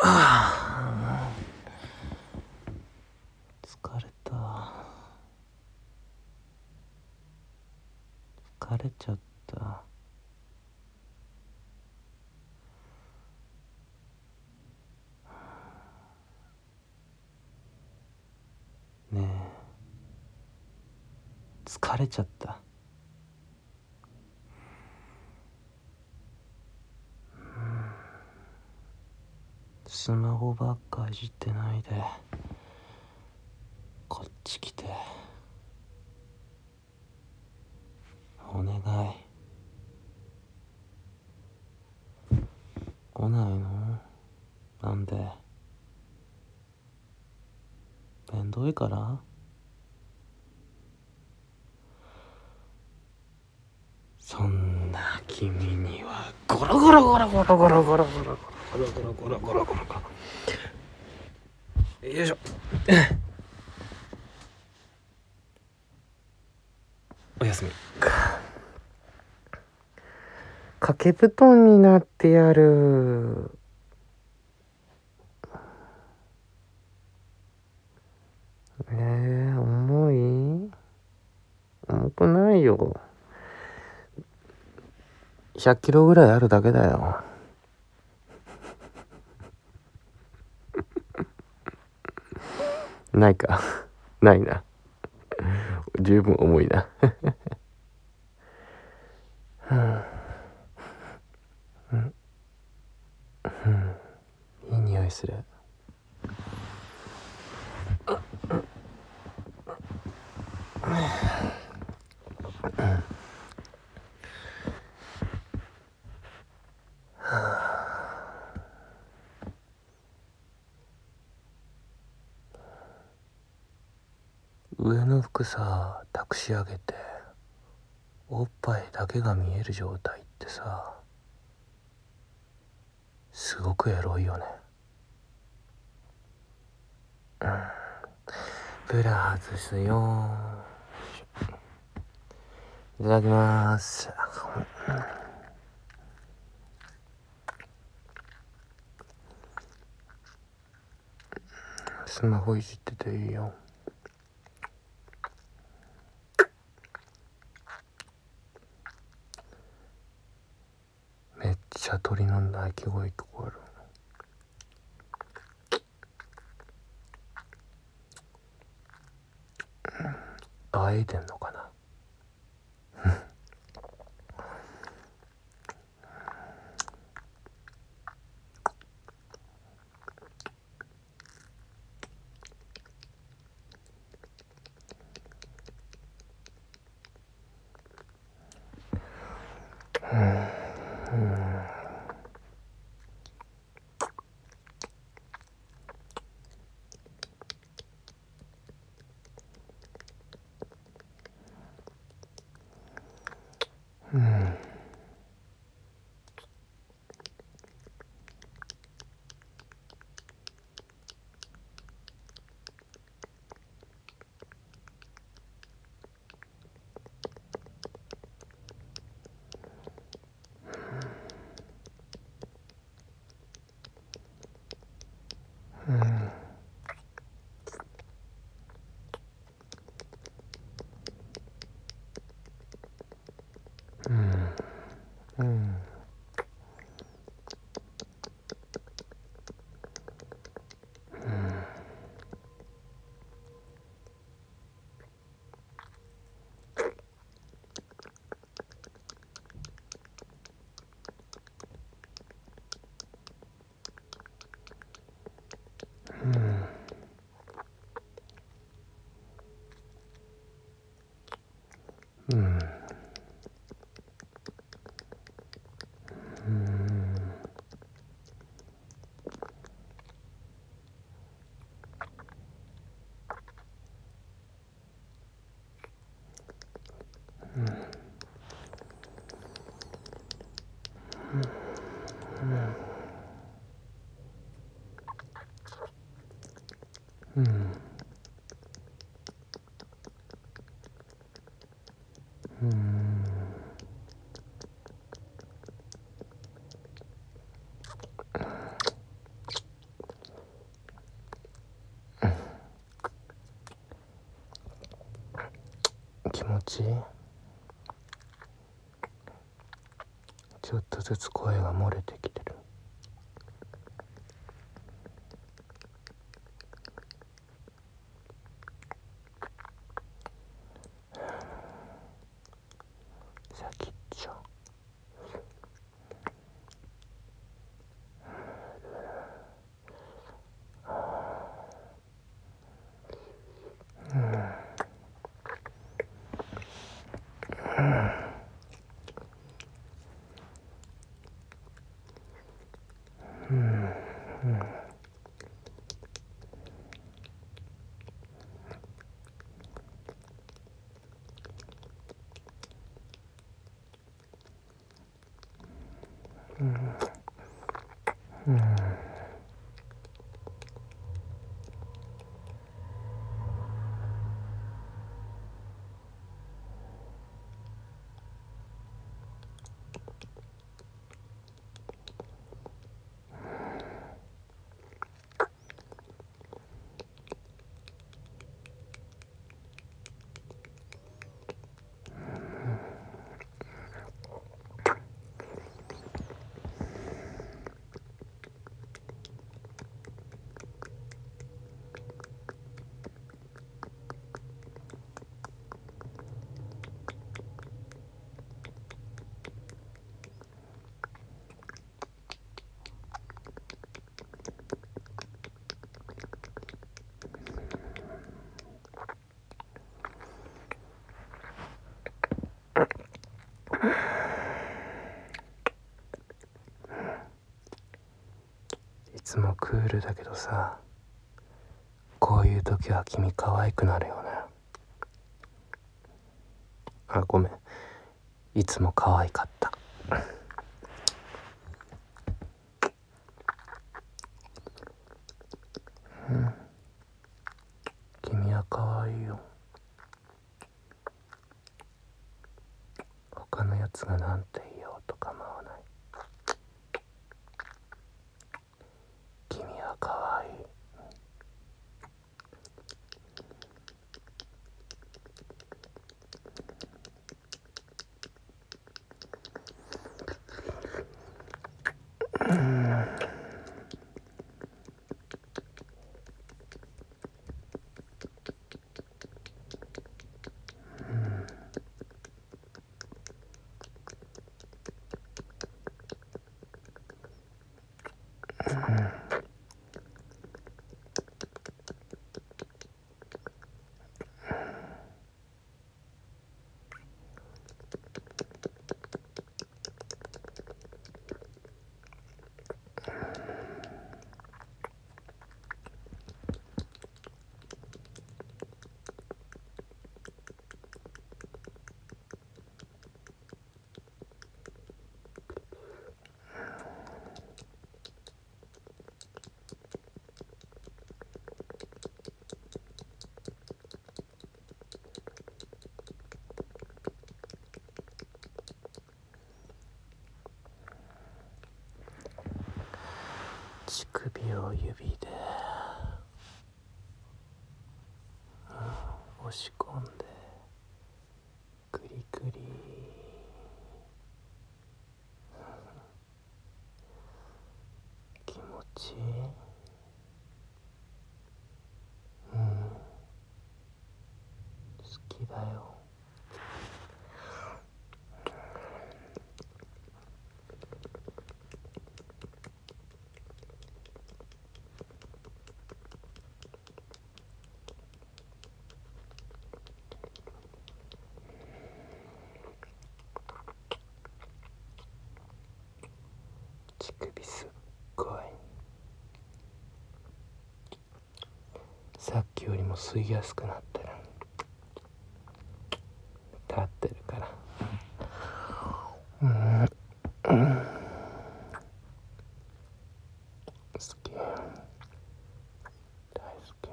疲れた。疲れちゃった。ねえ、疲れちゃった。スマホばっかいじってないでこっち来て。お願い。来ないの？なんで？めんどいから？そんな君にはゴロゴロゴロゴロゴロゴロゴロゴロゴロゴロゴロゴロゴロよいしょ。おやすみ。掛け布団になってやる。重い？重くないよ。100キロぐらいあるだけだよ。ないか。ないな。十分重いな。いい匂いする。上の服さ、託し上げておっぱいだけが見える状態ってさ、すごくエロいよね。ブラ外すよ。いただきます。スマホいじってていいよ。めっちゃ鳥の鳴き声聞こえる。会えてんのかな。 ちいい？ちょっとずつ声が漏れてきてる。先っちょ。いつもクールだけどさ、こういう時は君可愛くなるよね。あ、ごめん、いつも可愛かった。君は可愛いよ。他のやつがなんて言おうと構わない。君は可愛い。乳首を指で、押し込んでクリクリ、気持ちいい。好きだよ。乳首すっごい。さっきよりも吸いやすくなってる。立ってるから。好き。大好き。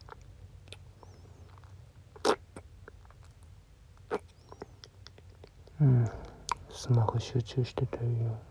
スマホ集中してていいよ。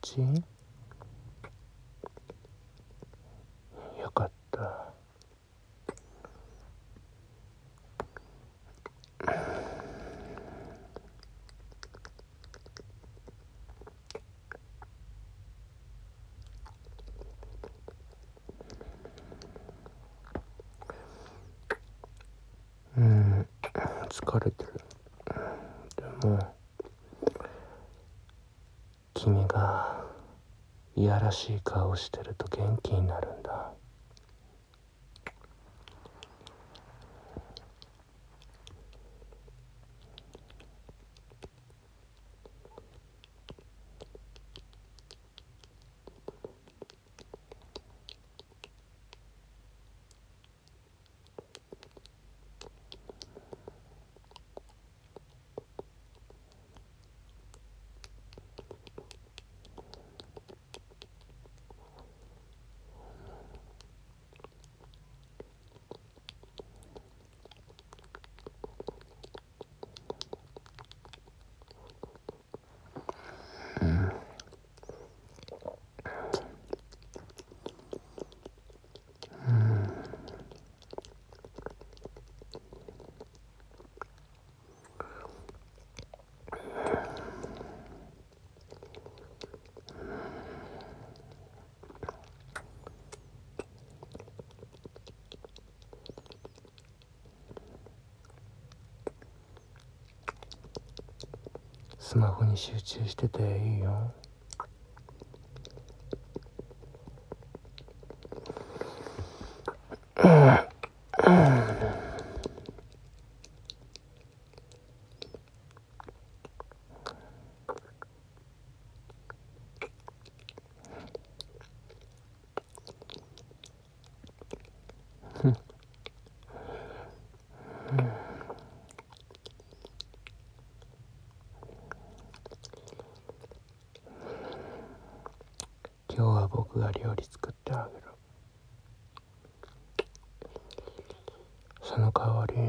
ちよかった。疲れてる。でも君がいやらしい顔してると元気になるんだ。スマホに集中してていいよ。今日は僕が料理作ってあげる。その代わり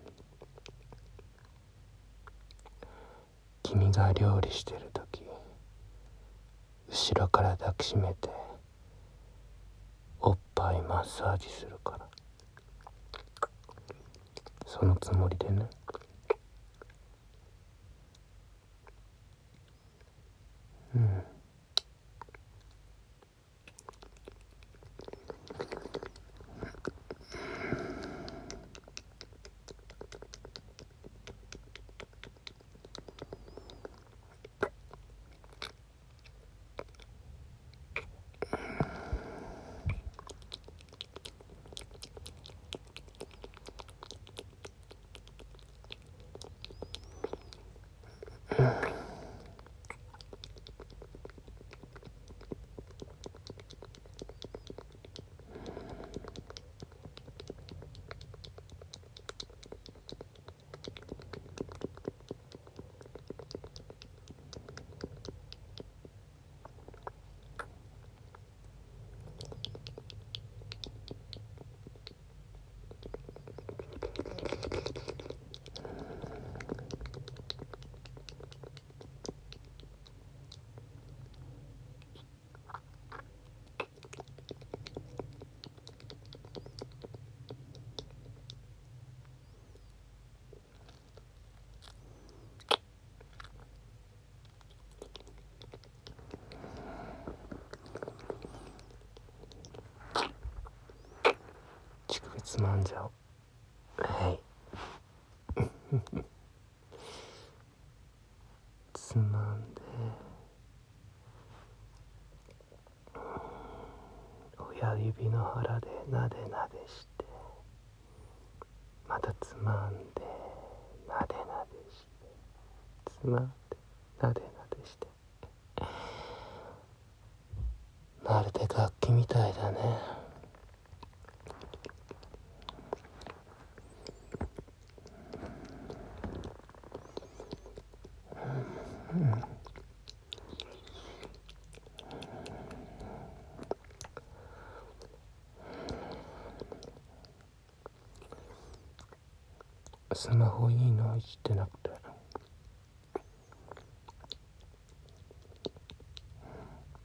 君が料理してるとき後ろから抱きしめておっぱいマッサージするから、そのつもりでね。乳首つまんじゃおう。はい。つまんで親指の腹でなでなでして、またつまんでなでなでして、つまんでなでなでして、まるで楽器みたいだね。スマホいいのいじってなくて。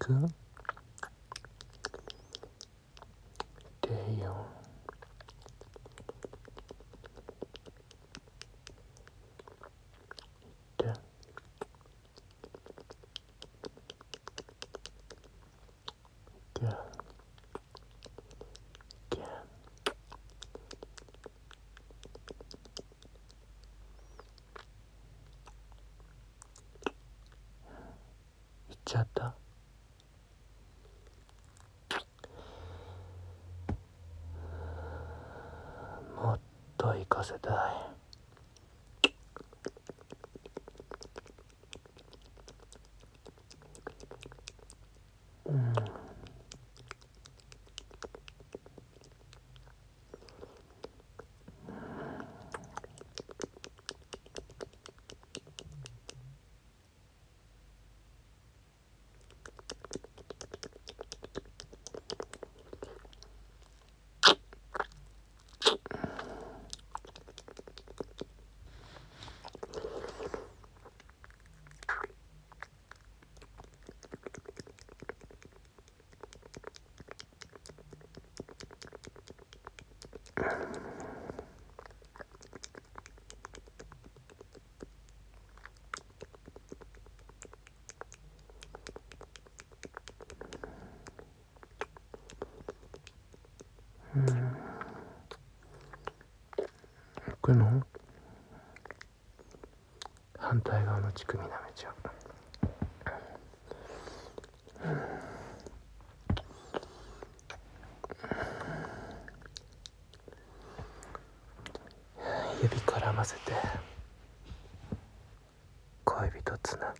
く？でよ。で。で。で。行っちゃった。もっと行かせたい。行くの？反対側の乳首舐めちゃう。指絡ませて恋人つなぎ。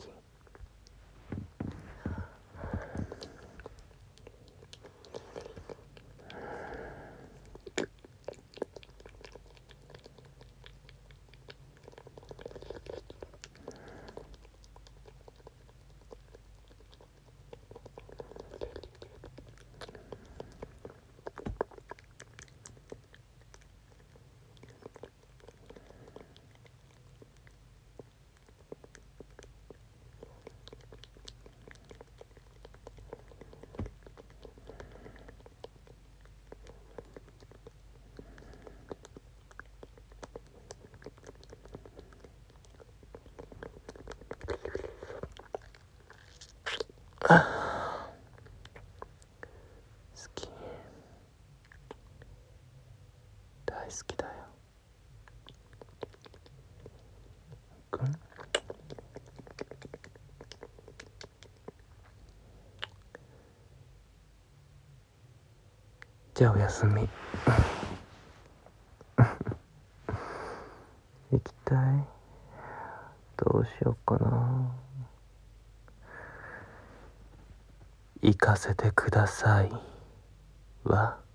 好き、大好きだよ。じゃあおやすみ。行きたい。どうしようかな。行かせてくださいわ。